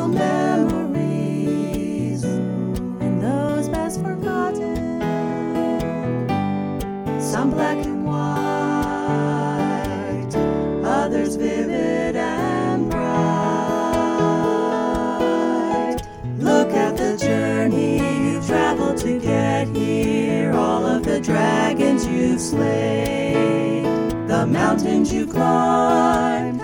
little memories, and those best forgotten, some black and white, others vivid and bright. Look at the journey you've traveled to get here, all of the dragons you've slayed, the mountains you climbed,